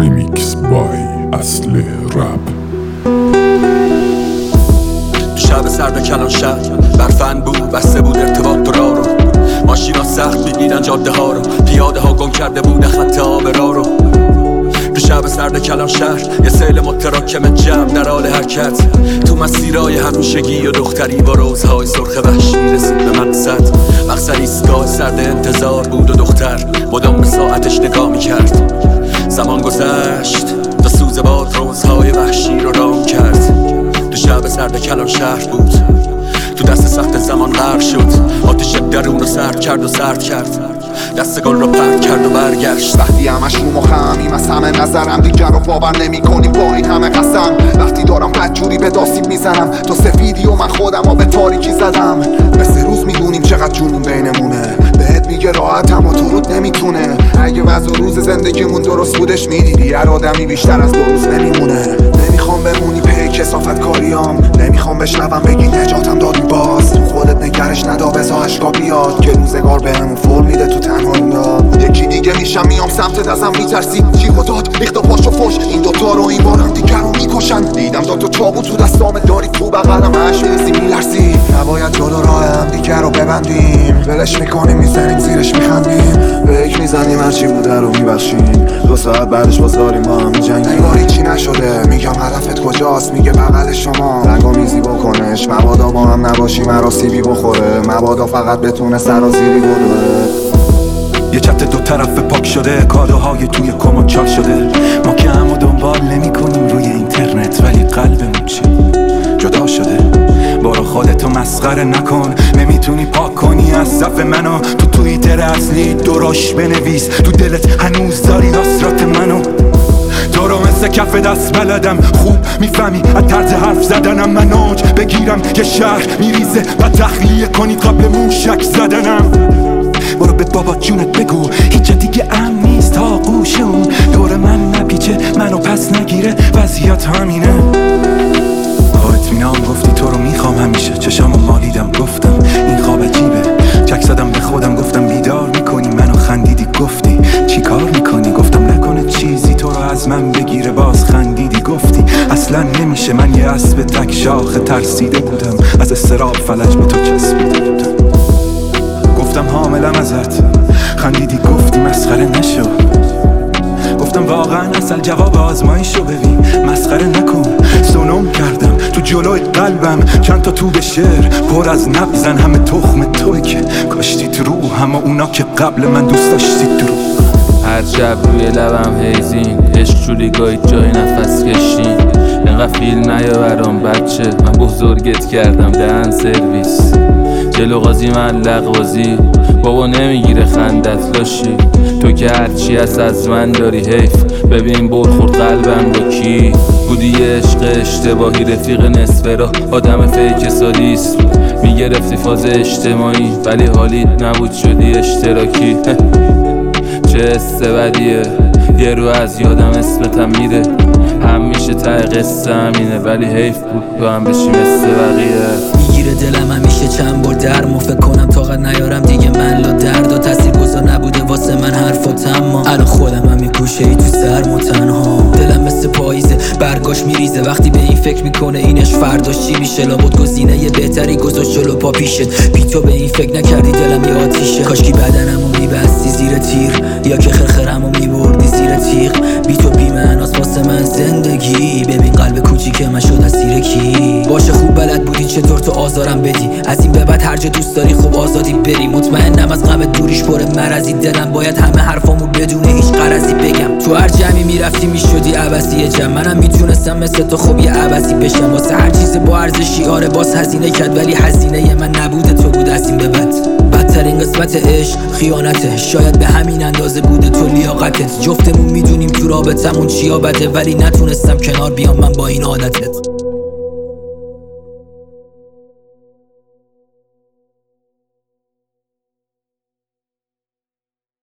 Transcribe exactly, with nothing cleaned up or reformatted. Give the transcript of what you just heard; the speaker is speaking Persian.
ریمیکس بای اصل رپ. شب سرد کلان شهر برفن بود، بسته بود ارتباط را رو. ماشینا سخت میدیدن جاده ها رو، پیاده ها گم کرده بود خط آب را رو. تو شب سرد کلان شهر یه سیل متراکم جمع در حال حرکت، تو مسیرهای همیشگی و دختری با روزهای سرخ وحشی رسید به مقصد. مقصد ایستگاه سرد انتظار بود و دختر مدام به ساعتش نگاه میکرد. زمان گذشت تا سوز باد روزهای وحشی رو رام کرد. تو شب سرد کلان شهر بود، تو دست سخت زمان غرق شد. آتش درون رو سرد کرد و سرد کرد، دست گل رو پرد کرد و برگشت. وقتی همش رو مخمیم از همه نظرم، دیگر رو باور نمی کنیم با این همه قسم. وقتی دارم بدجوری به داستیب میزنم، تو سفیدی و من خودم ها به تاریکی زدم. مثل روز میدونیم چقدر جنون بینمونه، بهت میگه راحت اما تو رود نمیتونه. اگه وضع روز زندگیمون درست بودش میدیدی هر آدمی بیشتر از دو روز نمیمونه. نمیخوام بمونی پی کثافت کاریام، نمیخوام بشنوم بگی نجاتم دادی باز. خودت نگرش ندا بذار اشکا بیاد که روزگار بهمون فور میده تو تنهایی ها. یکی دیگه میشم میام سمتت ازم میترسی، جیغ و داد ریخت و پاش و فش. این دوتا رو این بارم دیگر رو میکشن. دیدم داد تو چابو تو دستام داری تو بغلم هش میرسی میلرسی. نباید جلو راه هم دیگر رو ببندیم، ولش میکنیم میزنیم زیرش میخندیم. فکر میزنیم هرچی بوده رو میبخشیم، دو ساعت بعدش باز داریم با هم میجنگیم. انگاری چی نشده، میگم هدفت کجاست، میگه بغل شما رنگا میزی بکنش. مبادا با هم نباشی مرا سیبی بخوره، مبادا فقط بتونه سرازیری بدوه. یه چت دو طرف پاک شده، کادوهای توی کمد چاک شده. ما که همو دنبال نمی کنیم روی اینترنت، ولی قلبمون چی جدا شده. برو خودتو مسخره نکن، نمیتونی پاک کنی از صف منو. تو توییتر اصلی درش بنویس، تو دلت هنوز داری حسرت منو. تو رو مثل کف دست بلدم، خوب میفهمی از طرز حرف زدنم. من اوج بگیرم یه شهر میریزه و تخلیه کنی قبل موشک زدنم. برو به بابا جونت بگو هیچ دیگه ام نیست تا گوشم. دور من نپیچه منو پس نگیره، وضعیت همینه. اطمینان گفتی تو رو میخوام همیشه، چشامو مالیدم گفتم این خواب عجیبه. چک زدم به خودم گفتم بیدار میکنی منو، خندیدی گفتی چی کار میکنی. گفتم نکنه چیزی تو رو از من بگیره، باز خندیدی گفتی اصلا نمیشه. من یه اسب تک شاخه ترسیده بودم، از استراب فلج به تو چسبیده بودم. گفتم حاملم ازت، خندیدی گفتی مسخره نشو. گفتم واقعا اصل جواب آزمایشو ببین، مسخره نکن. سونم کردم تو جلوی قلبم چند تا تو به شعر پر از نبزن. همه تخم توی که کاشتی تو رو، همه اونا که قبل من دوست داشتی تو رو. هر شب روی لبم هیزین، عشق جوری گاهی جای نفس کشین. اینقدر فیلم نیا برام بچه، من بزرگت کردم دهن سرویس. جلو قاضی من لغوازی، بابا نمیگیره خندت لاشی. تو که هرچی هست از من داری حیف، ببین برخورد قلبم با کی. بودی عشق اشتباهی، رفیق نصفه را آدم فیک سادیست. میگرفتی فاز اجتماعی ولی حالیت نبود شدی اشتراکی. چه حسه بدیه، یه رو از یادم اسمتم میره. همیشه ته قصه همینه، ولی حیف بود تو هم بشی مثل بقیه. میگیره دلم همیشه چند بار در مو فکر کنم طاقت نیارم دیگه من لا دردا. تاثیر گذار نبوده واسه من حرفاتم، ما الان خودم هم میکوشه ای تو سرم و تنها. دلم مثل پاییزه برگاش میریزه، وقتی به این فکر میکنه اینش فرداش چی میشه. لابد گزینه یه بهتری گذاشت جلو پا پیشت، بی تو به این فکر نکردی دلم یه آتیشه. کاشکی بدنمو میبستی زیر تیر، یا که خرخرمو میبردی زیر تیغ. بی تو بی معناست واسه من زندگی، ببین قلب کوچیک من شد اسیر کی. باشه خوب بلد بودی چطور تو آزارم بدی، از این به بعد هر جا دوست داری خوب آزادی بری. مطمئنم از غم دوریش پر مرضی، دلم باید همه حرفامو بدون هیچ غرضی بگم. تو هر جمعی میرفتی میشدی عبسی جمع، منم میتونستم مثل تو خوب یه عبسی بشم. واسه هر چیز با ارزشی آره باز هزینه کرد، ولی هزینه من نبوده تو بود از این به بعد. بدترین قسمت عشق خیانته، شاید به همین اندازه بوده تو لیاقتت. جفتمون میدونیم تو رابطمون چیا بده، ولی نتونستم کنار بیام من با این عادتت.